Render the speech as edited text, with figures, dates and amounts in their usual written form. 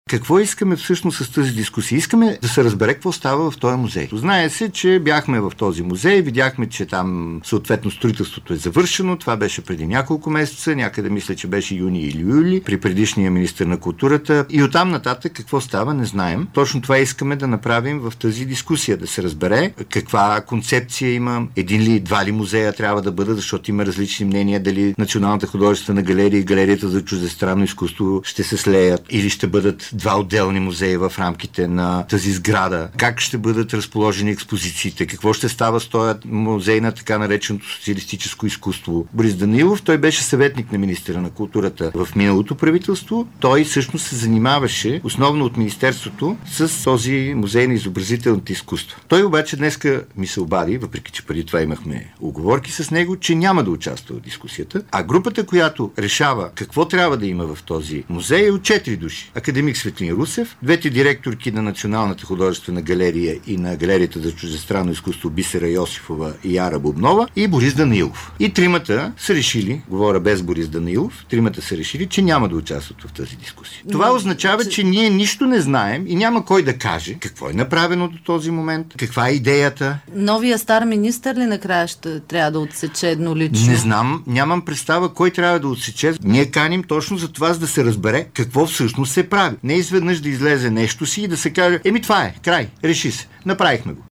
Какво искаме всъщност с тази дискусия? Искаме да се разбере какво става в този музей. Знае се, че бяхме в този музей, видяхме, че там съответно строителството е завършено. Това беше преди няколко месеца, някъде мисля, че беше юни или юли, при предишния министър на културата. И оттам нататък какво става, не знаем. Точно това искаме да направим в тази дискусия, да се разбере каква концепция има, един ли, два ли музея трябва да бъдат, защото има различни мнения дали Националната художествена галерия и Галерията за чуждестранно изкуство ще се слеят или ще бъдат два отделни музеи в рамките на тази сграда. Как ще бъдат разположени експозициите? Какво ще става с този музей на така нареченото социалистическо изкуство? Борис Данаилов, той беше съветник на министъра на културата в миналото правителство. Той всъщност се занимаваше основно от министерството с този музей на изобразителните изкуства. Той обаче днеска ми се обади, въпреки че преди това имахме уговорки с него, че няма да участва в дискусията. А групата, която решава какво трябва да има в този музей, е от 4 души. Академик Светлин Русев, двете директорки на Националната художествена галерия и на Галерията за чуждестранно изкуство Бисера Йосифова и Яра Бубнова и Борис Данаилов. И тримата са решили, говоря без Борис Данаилов, тримата са решили, че няма да участват в тази дискусия. Това означава, че ние нищо не знаем и няма кой да каже какво е направено до този момент, каква е идеята. Новия стар министър ли накрая ще трябва да отсече еднолично? Не знам, нямам представа кой трябва да отсече. Ние каним точно за това, за да се разбере какво всъщност се прави. Не изведнъж да излезе нещо си и да се каже, това е, край, реши се, направихме го.